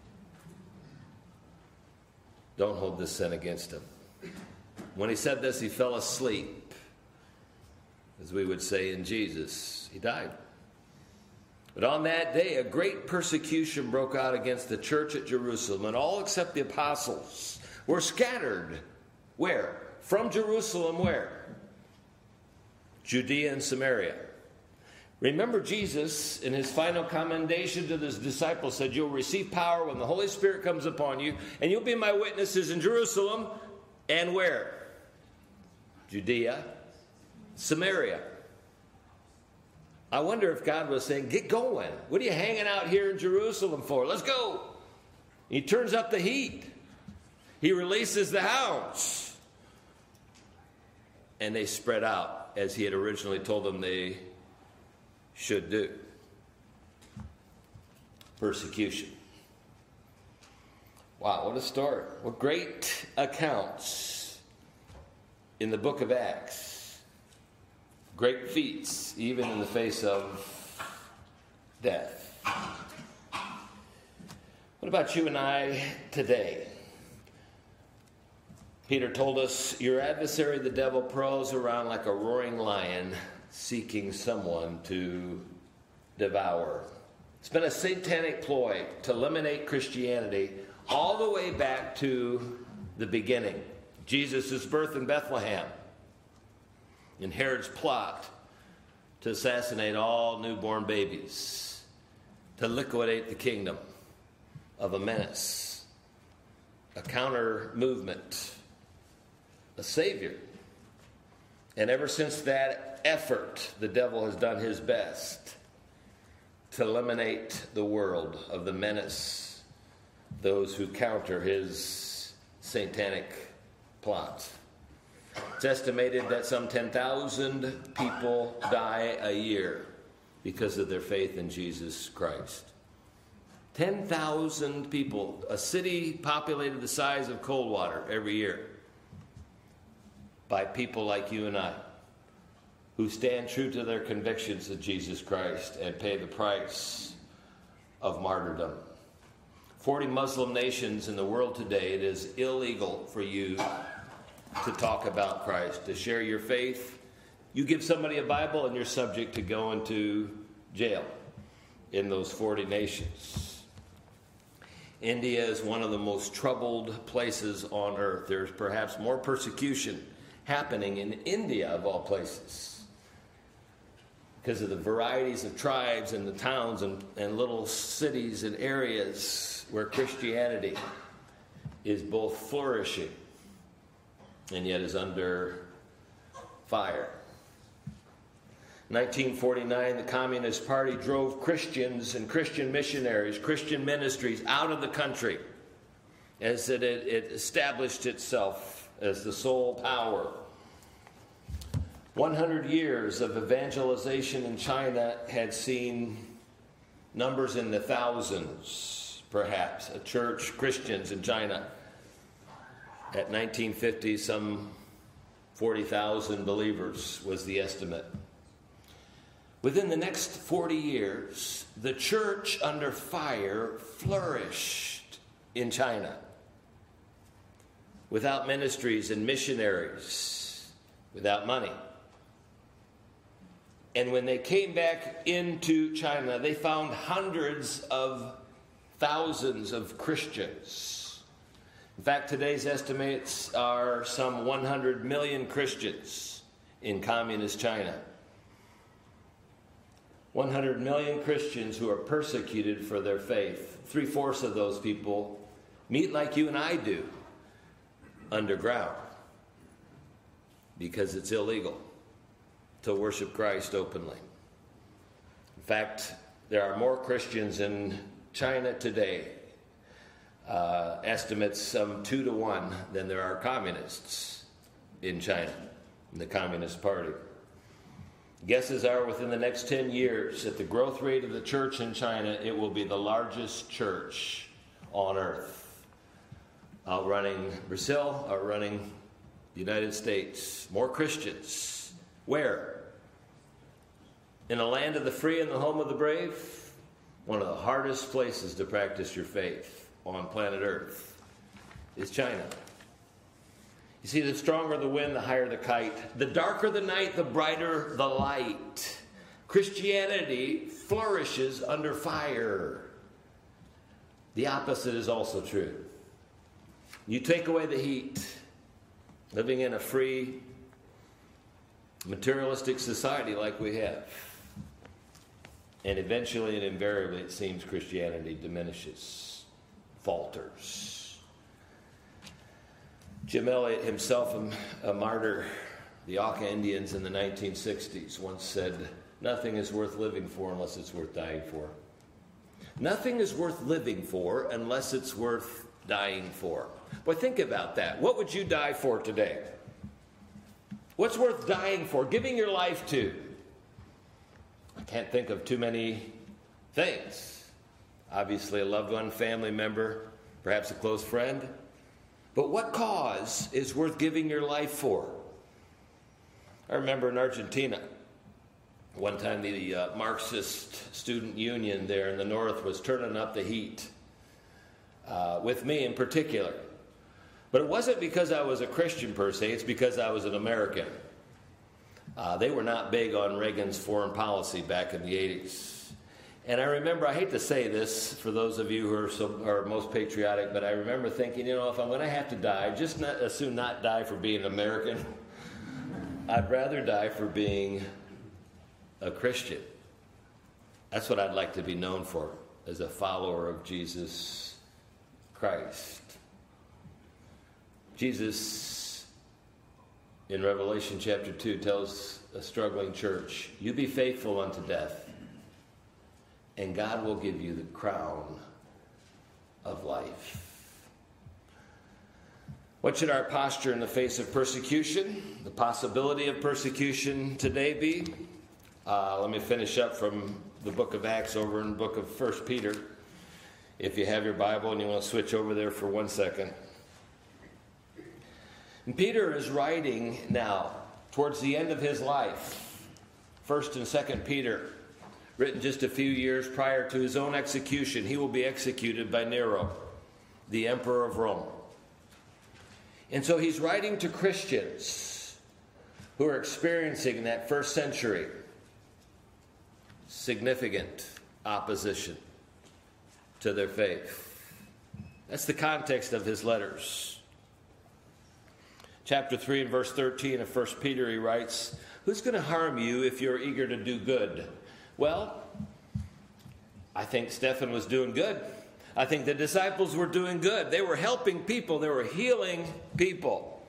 Don't hold this sin against them. When he said this, he fell asleep. As we would say in Jesus, he died. But on that day, a great persecution broke out against the church at Jerusalem, and all except the apostles were scattered. Where? From Jerusalem, where? Judea and Samaria. Remember, Jesus, in his final commendation to his disciples, said, you'll receive power when the Holy Spirit comes upon you, and you'll be my witnesses in Jerusalem, and where? Judea, Samaria. I wonder if God was saying, get going. What are you hanging out here in Jerusalem for? Let's go. He turns up the heat. He releases the hounds. And they spread out as he had originally told them they should do. Persecution. Wow, what a story. What great accounts in the book of Acts. Great feats, even in the face of death. What about you and I today? Peter told us, your adversary, the devil, prowls around like a roaring lion, seeking someone to devour. It's been a satanic ploy to eliminate Christianity all the way back to the beginning. Jesus' birth in Bethlehem. And Herod's plot to assassinate all newborn babies. To liquidate the kingdom of a menace. A counter movement. A savior. And ever since that effort, the devil has done his best to eliminate the world of the menace, those who counter his satanic plot. It's estimated that some ten thousand people die a year because of their faith in Jesus Christ. ten thousand people, a city populated the size of Coldwater every year, by people like you and I, who stand true to their convictions of Jesus Christ and pay the price of martyrdom. forty Muslim nations in the world today, it is illegal for you to talk about Christ, to share your faith. You give somebody a Bible and you're subject to going to jail in those forty nations. India is one of the most troubled places on earth. There's perhaps more persecution happening in India, of all places, because of the varieties of tribes and the towns and, and little cities and areas where Christianity is both flourishing and yet is under fire. nineteen forty-nine, the Communist Party drove Christians and Christian missionaries, Christian ministries out of the country as it, it established itself as the sole power. one hundred years of evangelization in China had seen numbers in the thousands, perhaps, a church, Christians in China. At nineteen fifty, some forty thousand believers was the estimate. Within the next forty years, the church under fire flourished in China. Without ministries and missionaries, without money. And when they came back into China, they found hundreds of thousands of Christians. In fact, today's estimates are some one hundred million Christians in communist China. one hundred million Christians who are persecuted for their faith. Three-fourths of those people meet like you and I do, underground, because it's illegal to worship Christ openly. In fact, there are more Christians in China today, uh, estimates some two to one, than there are communists in China, in the Communist Party. Guesses are within the next ten years, at the growth rate of the church in China, it will be the largest church on earth. Outrunning Brazil, outrunning the United States. More Christians. Where? In a land of the free and the home of the brave? One of the hardest places to practice your faith on planet Earth is China. You see, the stronger the wind, the higher the kite. The darker the night, the brighter the light. Christianity flourishes under fire. The opposite is also true. You take away the heat, living in a free, materialistic society like we have, And eventually and invariably, it seems Christianity diminishes, falters. Jim Elliot himself, a, a martyr, the Auca Indians in the nineteen sixties, once said, "Nothing is worth living for unless it's worth dying for." Nothing is worth living for unless it's worth dying for. Boy, think about that. What would you die for today? What's worth dying for, giving your life to? I can't think of too many things. Obviously, a loved one, family member, perhaps a close friend. But what cause is worth giving your life for? I remember in Argentina, one time the uh, Marxist student union there in the north was turning up the heat, uh, with me in particular. But it wasn't because I was a Christian per se, it's because I was an American. Uh, they were not big on Reagan's foreign policy back in the eighties. And I remember, I hate to say this for those of you who are, so, are most patriotic, but I remember thinking, you know, if I'm going to have to die, just not, as soon not die for being American. I'd rather die for being a Christian. That's what I'd like to be known for, as a follower of Jesus Christ. Jesus, in Revelation chapter two, tells a struggling church, "You be faithful unto death, and God will give you the crown of life." What should our posture in the face of persecution, the possibility of persecution today be? Uh, let me finish up from the book of Acts over in the book of First Peter. If you have your Bible and you want to switch over there for one second. And Peter is writing now towards the end of his life. First and Second Peter, written just a few years prior to his own execution. He will be executed by Nero, the emperor of Rome. And so he's writing to Christians who are experiencing in that first century significant opposition to their faith. That's the context of his letters. Chapter three and verse thirteen of First Peter, he writes, "Who's going to harm you if you're eager to do good?" Well, I think Stephen was doing good. I think the disciples were doing good. They were helping people. They were healing people.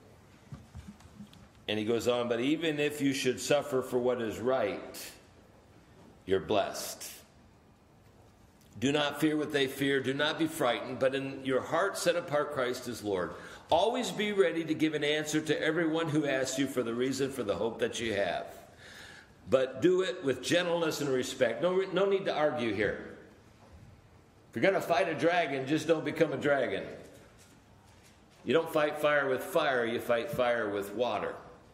And he goes on, "But even if you should suffer for what is right, you're blessed. Do not fear what they fear. Do not be frightened, but in your heart set apart Christ as Lord. Always be ready to give an answer to everyone who asks you for the reason for the hope that you have. But do it with gentleness and respect." No, no need to argue here. If you're going to fight a dragon, just don't become a dragon. You don't fight fire with fire, you fight fire with water.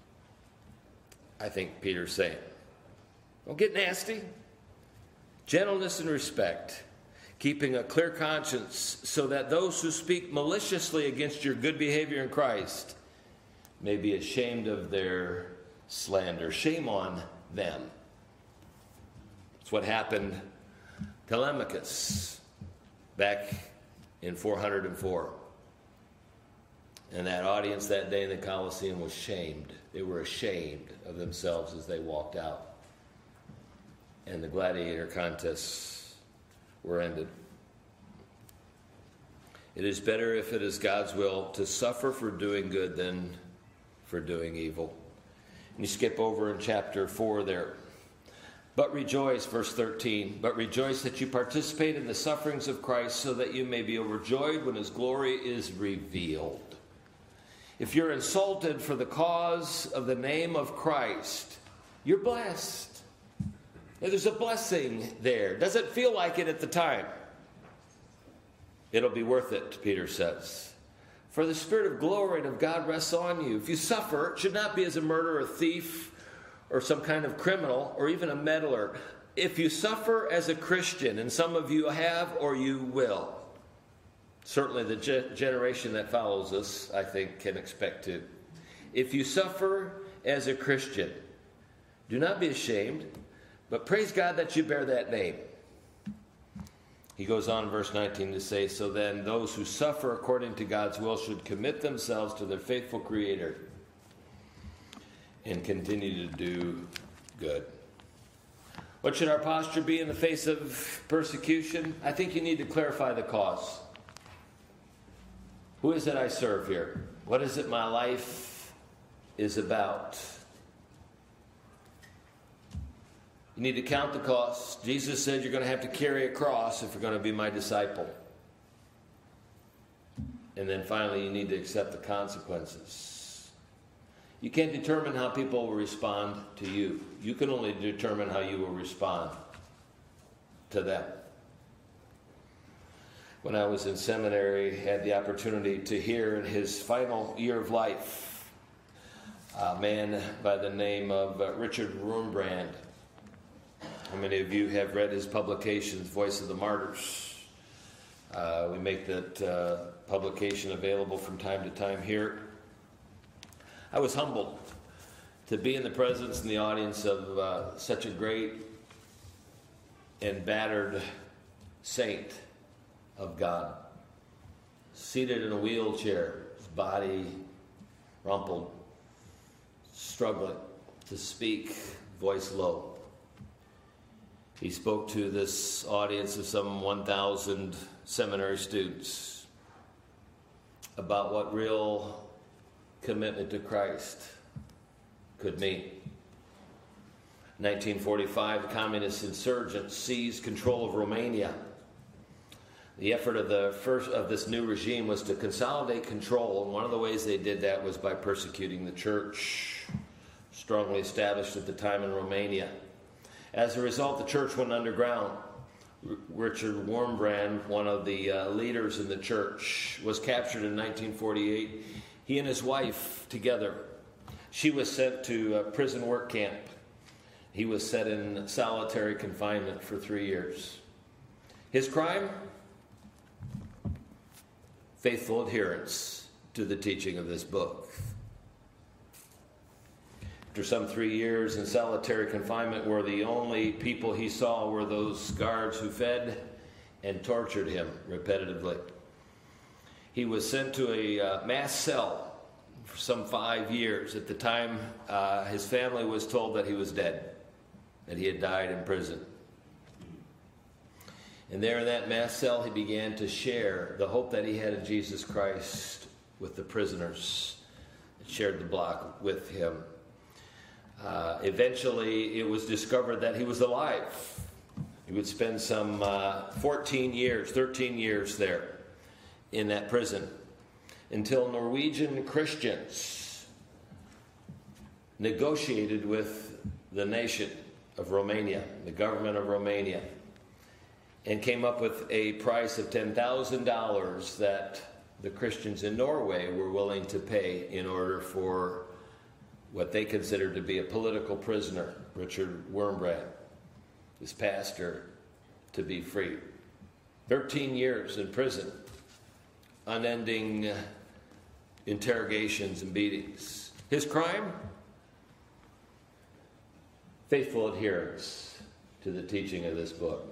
I think Peter's saying. Don't get nasty. Gentleness and respect. Keeping a clear conscience so that those who speak maliciously against your good behavior in Christ may be ashamed of their slander. Shame on them. That's what happened to Telemachus back in four hundred four. And that audience that day in the Colosseum was shamed. They were ashamed of themselves as they walked out. And the gladiator contests were ended. It is better, if it is God's will, to suffer for doing good than for doing evil. And you skip over in chapter four there. "But rejoice," verse thirteen, "but rejoice that you participate in the sufferings of Christ, so that you may be overjoyed when his glory is revealed." If you're insulted for the cause of the name of Christ, you're blessed. There's a blessing there. Doesn't feel like it at the time. It'll be worth it, Peter says. For the Spirit of glory and of God rests on you. If you suffer, it should not be as a murderer, a thief, or some kind of criminal, or even a meddler. If you suffer as a Christian, and some of you have or you will, certainly the ge- generation that follows us, I think, can expect to. If you suffer as a Christian, do not be ashamed, but praise God that you bear that name. He goes on in verse nineteen to say, "So then those who suffer according to God's will should commit themselves to their faithful Creator and continue to do good." What should our posture be in the face of persecution? I think you need to clarify the cause. Who is it I serve here? What is it my life is about? You need to count the cost. Jesus said you're going to have to carry a cross if you're going to be my disciple. And then finally, you need to accept the consequences. You can't determine how people will respond to you. You can only determine how you will respond to them. When I was in seminary, I had the opportunity to hear in his final year of life a man by the name of uh, Richard Wurmbrand. How many of you have read his publications, Voice of the Martyrs? Uh, we make that uh, publication available from time to time here. I was humbled to be in the presence and the audience of uh, such a great and battered saint of God, seated in a wheelchair, his body rumpled, struggling to speak, voice low. He spoke to this audience of some one thousand seminary students about what real commitment to Christ could mean. nineteen forty-five, the communist insurgents seized control of Romania. The effort of the first of this new regime was to consolidate control, and one of the ways they did that was by persecuting the church, strongly established at the time in Romania. As a result, the church went underground. R- Richard Wurmbrand, one of the uh, leaders in the church, was captured in nineteen forty-eight. He and his wife together. She was sent to a prison work camp. He was set in solitary confinement for three years. His crime? Faithful adherence to the teaching of this book. After some three years in solitary confinement, where the only people he saw were those guards who fed and tortured him repetitively, he was sent to a uh, mass cell for some five years. At the time, uh, his family was told that he was dead, that he had died in prison. And there in that mass cell, he began to share the hope that he had in Jesus Christ with the prisoners that shared the block with him. Uh, eventually, it was discovered that he was alive. He would spend some uh, fourteen years, thirteen years there in that prison until Norwegian Christians negotiated with the nation of Romania, the government of Romania, and came up with a price of ten thousand dollars that the Christians in Norway were willing to pay in order for what they considered to be a political prisoner, Richard Wurmbrand, this pastor, to be free. thirteen years in prison, unending interrogations and beatings. His crime? Faithful adherence to the teaching of this book.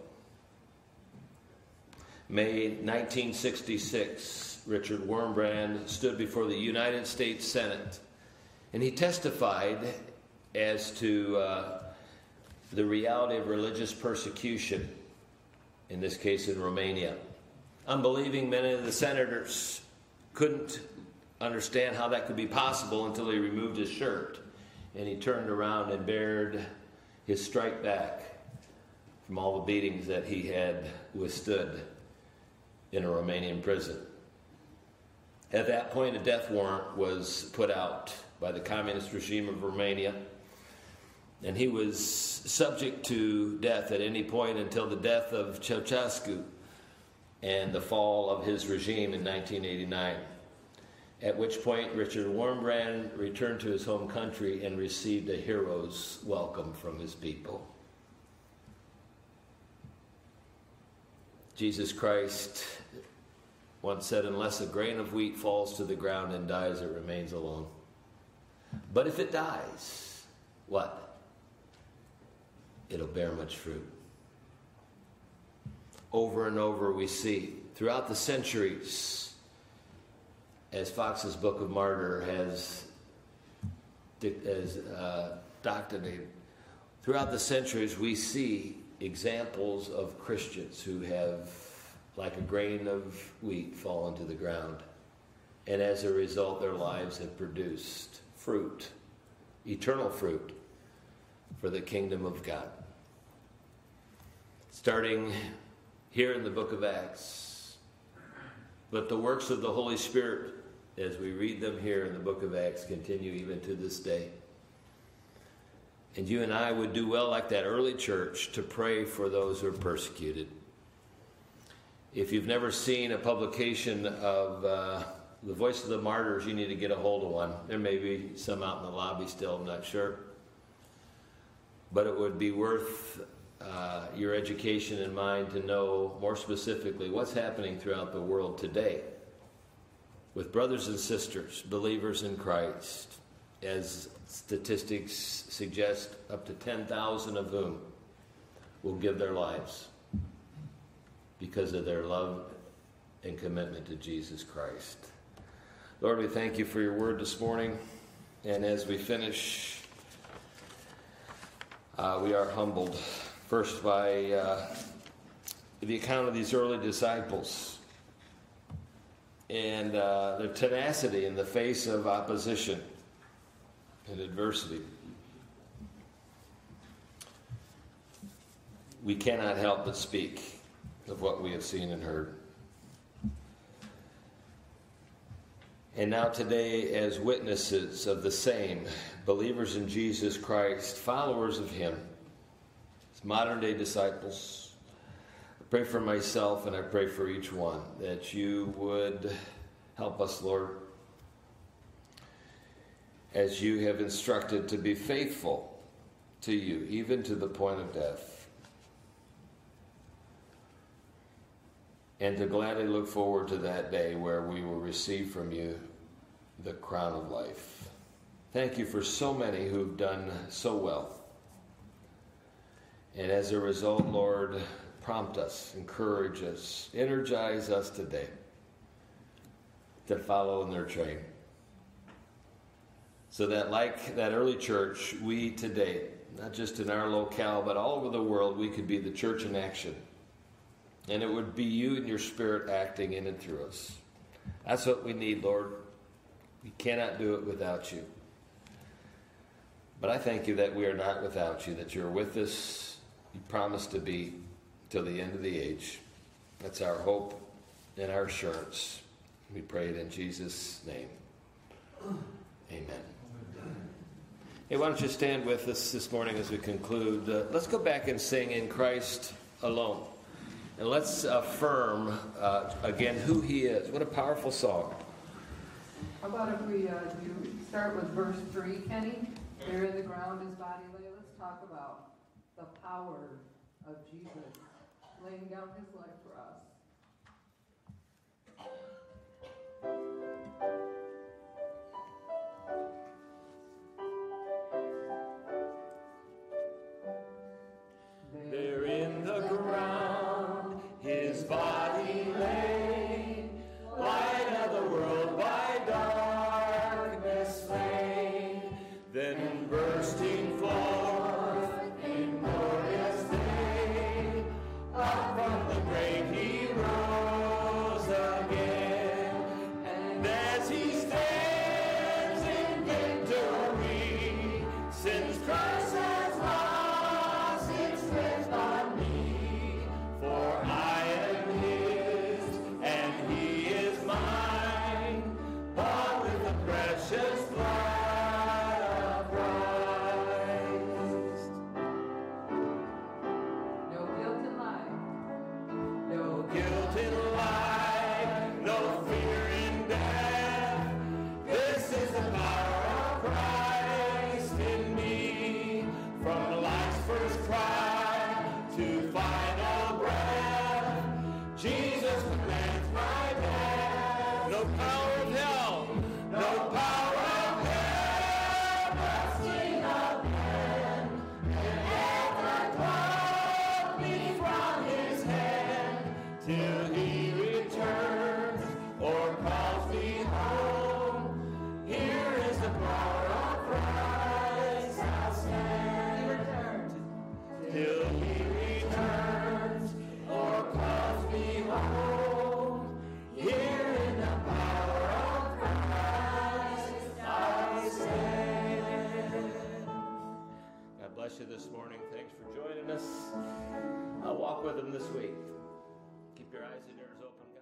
May nineteen sixty-six, Richard Wurmbrand stood before the United States Senate, and he testified as to uh, the reality of religious persecution, in this case in Romania. Unbelieving, many of the senators couldn't understand how that could be possible until he removed his shirt, and he turned around and bared his strike back from all the beatings that he had withstood in a Romanian prison. At that point, a death warrant was put out by the communist regime of Romania, and he was subject to death at any point until the death of Ceausescu and the fall of his regime in nineteen eighty-nine, at which point Richard Wurmbrand returned to his home country and received a hero's welcome from his people. Jesus Christ once said, unless a grain of wheat falls to the ground and dies, it remains alone. But if it dies, what? It'll bear much fruit. Over and over we see, throughout the centuries, as Fox's Book of Martyr has, has uh, doctrinated, Throughout the centuries, we see examples of Christians who have, like a grain of wheat, fallen to the ground. And as a result, their lives have produced fruit, eternal fruit, for the kingdom of God. Starting here in the book of Acts. But the works of the Holy Spirit, as we read them here in the book of Acts, continue even to this day. And you and I would do well, like that early church, to pray for those who are persecuted. If you've never seen a publication of uh, The Voice of the Martyrs, you need to get a hold of one. There may be some out in the lobby still, I'm not sure. But it would be worth uh, your education and mine to know more specifically what's happening throughout the world today with brothers and sisters, believers in Christ, as statistics suggest, up to ten thousand of whom will give their lives because of their love and commitment to Jesus Christ. Lord, we thank you for your word this morning. And as we finish, uh, we are humbled first by uh, the account of these early disciples and uh, their tenacity in the face of opposition and adversity. We cannot help but speak of what we have seen and heard. And now today, as witnesses of the same, believers in Jesus Christ, followers of him, as modern-day disciples, I pray for myself and I pray for each one that you would help us, Lord, as you have instructed to be faithful to you, even to the point of death. And to gladly look forward to that day where we will receive from you the crown of life. Thank you for so many who've done so well. And as a result, Lord, prompt us, encourage us, energize us today to follow in their train. So that like that early church, we today, not just in our locale, but all over the world, we could be the church in action. And it would be you and your Spirit acting in and through us. That's what we need, Lord. We cannot do it without you. But I thank you that we are not without you, that you're with us. You promise to be till the end of the age. That's our hope and our assurance. We pray it in Jesus' name. Amen. Hey, why don't you stand with us this morning as we conclude? Uh, let's go back and sing In Christ Alone. And let's affirm, uh, again, who he is. What a powerful song. How about if we uh, do start with verse three, Kenny? There in the ground his body lay. Let's talk about the power of Jesus laying down his life for us. There in the ground his body lay, light of the world by darkness slain, then bursting forth in glorious day, up from the grave he rose again. walk with him this week. Keep your eyes and ears open.